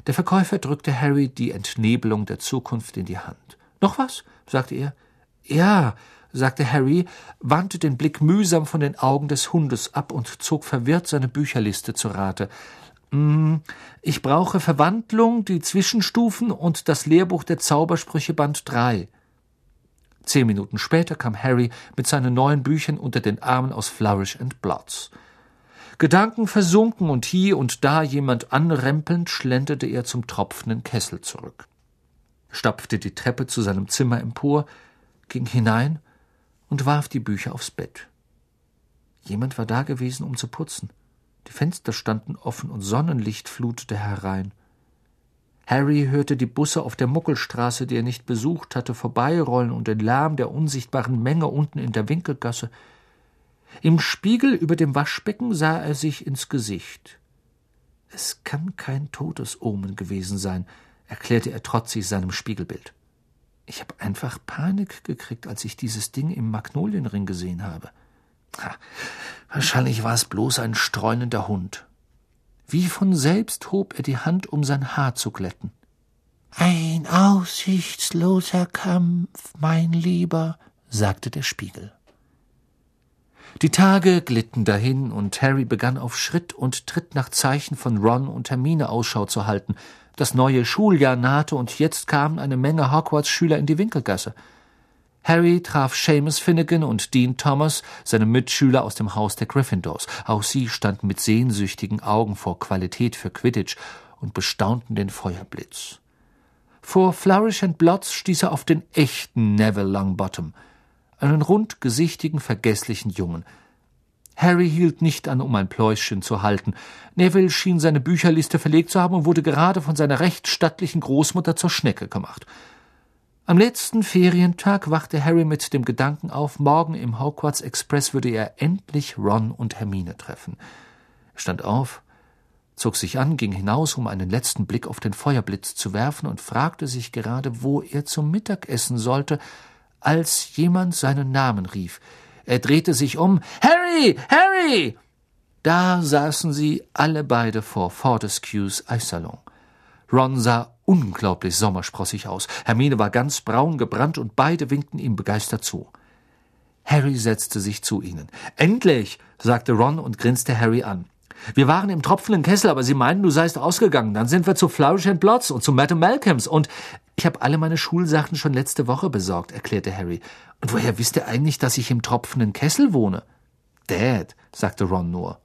Der Verkäufer drückte Harry die Entnebelung der Zukunft in die Hand. »Noch was?« sagte er. »Ja«, sagte Harry, wandte den Blick mühsam von den Augen des Hundes ab und zog verwirrt seine Bücherliste zu Rate. »Ich brauche Verwandlung, die Zwischenstufen und das Lehrbuch der Zaubersprüche Band 3. 10 Minuten später kam Harry mit seinen neuen Büchern unter den Armen aus Flourish and Blotts. Gedanken versunken und hier und da jemand anrempelnd schlenderte er zum tropfenden Kessel zurück, stapfte die Treppe zu seinem Zimmer empor, ging hinein und warf die Bücher aufs Bett. Jemand war da gewesen, um zu putzen. Die Fenster standen offen und Sonnenlicht flutete herein. Harry hörte die Busse auf der Muckelstraße, die er nicht besucht hatte, vorbeirollen und den Lärm der unsichtbaren Menge unten in der Winkelgasse. Im Spiegel über dem Waschbecken sah er sich ins Gesicht. »Es kann kein Todesomen gewesen sein«, erklärte er trotzig seinem Spiegelbild. »Ich habe einfach Panik gekriegt, als ich dieses Ding im Magnolienring gesehen habe. Wahrscheinlich war es bloß ein streunender Hund.« Wie von selbst hob er die Hand, um sein Haar zu glätten. »Ein aussichtsloser Kampf, mein Lieber«, sagte der Spiegel. Die Tage glitten dahin, und Harry begann auf Schritt und Tritt nach Zeichen von Ron und Hermine Ausschau zu halten. Das neue Schuljahr nahte, und jetzt kamen eine Menge Hogwarts-Schüler in die Winkelgasse. Harry traf Seamus Finnegan und Dean Thomas, seine Mitschüler aus dem Haus der Gryffindors. Auch sie standen mit sehnsüchtigen Augen vor Qualität für Quidditch und bestaunten den Feuerblitz. Vor Flourish and Blotts stieß er auf den echten Neville Longbottom, einen rundgesichtigen, vergesslichen Jungen. Harry hielt nicht an, um ein Pläuschen zu halten. Neville schien seine Bücherliste verlegt zu haben und wurde gerade von seiner recht stattlichen Großmutter zur Schnecke gemacht. Am letzten Ferientag wachte Harry mit dem Gedanken auf, morgen im Hogwarts Express würde er endlich Ron und Hermine treffen. Er stand auf, zog sich an, ging hinaus, um einen letzten Blick auf den Feuerblitz zu werfen und fragte sich gerade, wo er zum Mittag essen sollte, als jemand seinen Namen rief. Er drehte sich um. »Harry! Harry!« Da saßen sie alle beide vor Fortescues Eissalon. Ron sah unglaublich sommersprossig aus. Hermine war ganz braun gebrannt und beide winkten ihm begeistert zu. Harry setzte sich zu ihnen. »Endlich«, sagte Ron und grinste Harry an. »Wir waren im tropfenden Kessel, aber sie meinten, du seist ausgegangen. Dann sind wir zu Flourish and Blotts und zu Madame Malcolms und ich habe alle meine Schulsachen schon letzte Woche besorgt«, erklärte Harry. »Und woher wisst ihr eigentlich, dass ich im tropfenden Kessel wohne?« »Dad«, sagte Ron nur.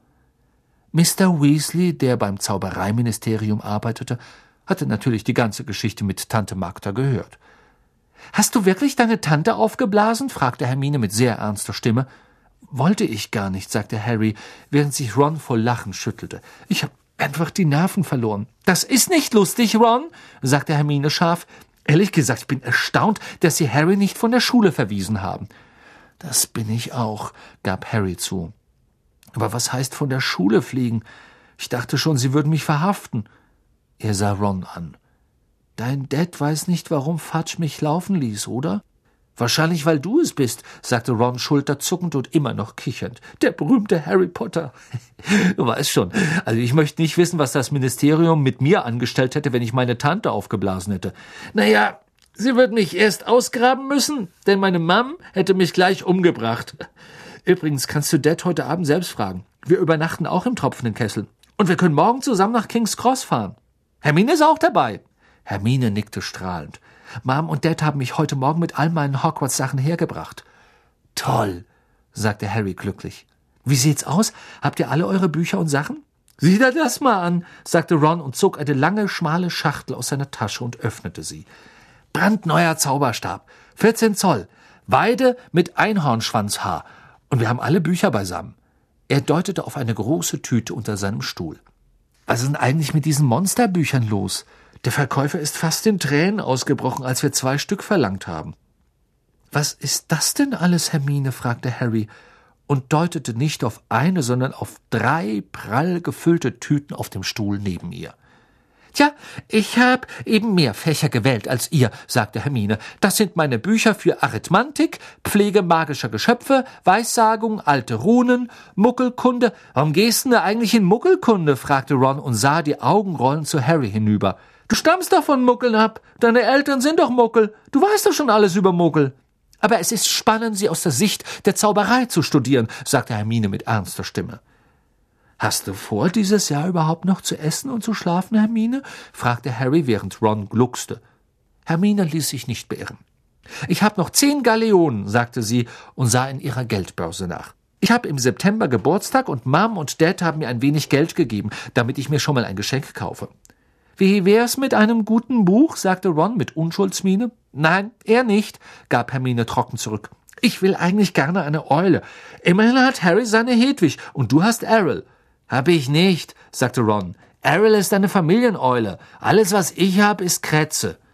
Mr. Weasley, der beim Zaubereiministerium arbeitete, hatte natürlich die ganze Geschichte mit Tante Magda gehört. »Hast du wirklich deine Tante aufgeblasen?« fragte Hermine mit sehr ernster Stimme. »Wollte ich gar nicht«, sagte Harry, während sich Ron vor Lachen schüttelte. »Ich habe einfach die Nerven verloren.« »Das ist nicht lustig, Ron«, sagte Hermine scharf. »Ehrlich gesagt, ich bin erstaunt, dass Sie Harry nicht von der Schule verwiesen haben.« »Das bin ich auch«, gab Harry zu. »Aber was heißt von der Schule fliegen? Ich dachte schon, Sie würden mich verhaften.« Er sah Ron an. »Dein Dad weiß nicht, warum Fudge mich laufen ließ, oder?« »Wahrscheinlich, weil du es bist«, sagte Ron schulterzuckend und immer noch kichernd. »Der berühmte Harry Potter.« »Du weißt schon, also ich möchte nicht wissen, was das Ministerium mit mir angestellt hätte, wenn ich meine Tante aufgeblasen hätte. Naja, sie würden mich erst ausgraben müssen, denn meine Mom hätte mich gleich umgebracht. Übrigens kannst du Dad heute Abend selbst fragen. Wir übernachten auch im tropfenden Kessel. Und wir können morgen zusammen nach King's Cross fahren. Hermine ist auch dabei.« Hermine nickte strahlend. »Mom und Dad haben mich heute Morgen mit all meinen Hogwarts-Sachen hergebracht.« »Toll«, sagte Harry glücklich. »Wie sieht's aus? Habt ihr alle eure Bücher und Sachen?« »Sieh dir das mal an«, sagte Ron und zog eine lange, schmale Schachtel aus seiner Tasche und öffnete sie. »Brandneuer Zauberstab, 14 Zoll, Weide mit Einhornschwanzhaar. Und wir haben alle Bücher beisammen.« Er deutete auf eine große Tüte unter seinem Stuhl. »Was ist denn eigentlich mit diesen Monsterbüchern los? Der Verkäufer ist fast in Tränen ausgebrochen, als wir 2 Stück verlangt haben.« »Was ist das denn alles, Hermine?« fragte Harry und deutete nicht auf eine, sondern auf 3 prall gefüllte Tüten auf dem Stuhl neben ihr. »Tja, ich habe eben mehr Fächer gewählt als ihr«, sagte Hermine. »Das sind meine Bücher für Arithmantik, Pflege magischer Geschöpfe, Weissagung, alte Runen, Muggelkunde.« »Warum gehst du denn eigentlich in Muggelkunde?« fragte Ron und sah die Augen rollend zu Harry hinüber. »Du stammst doch von Muggeln ab. Deine Eltern sind doch Muggel. Du weißt doch schon alles über Muggel.« »Aber es ist spannend, sie aus der Sicht der Zauberei zu studieren«, sagte Hermine mit ernster Stimme. »Hast du vor, dieses Jahr überhaupt noch zu essen und zu schlafen, Hermine?« fragte Harry, während Ron gluckste. Hermine ließ sich nicht beirren. »Ich habe noch 10 Galeonen«, sagte sie und sah in ihrer Geldbörse nach. »Ich habe im September Geburtstag und Mom und Dad haben mir ein wenig Geld gegeben, damit ich mir schon mal ein Geschenk kaufe.« »Wie wär's mit einem guten Buch?« sagte Ron mit Unschuldsmiene. »Nein, eher nicht«, gab Hermine trocken zurück. »Ich will eigentlich gerne eine Eule. Immerhin hat Harry seine Hedwig und du hast Errol.« »Hab ich nicht«, sagte Ron. »Errol ist eine Familieneule. Alles, was ich hab, ist Krätze.«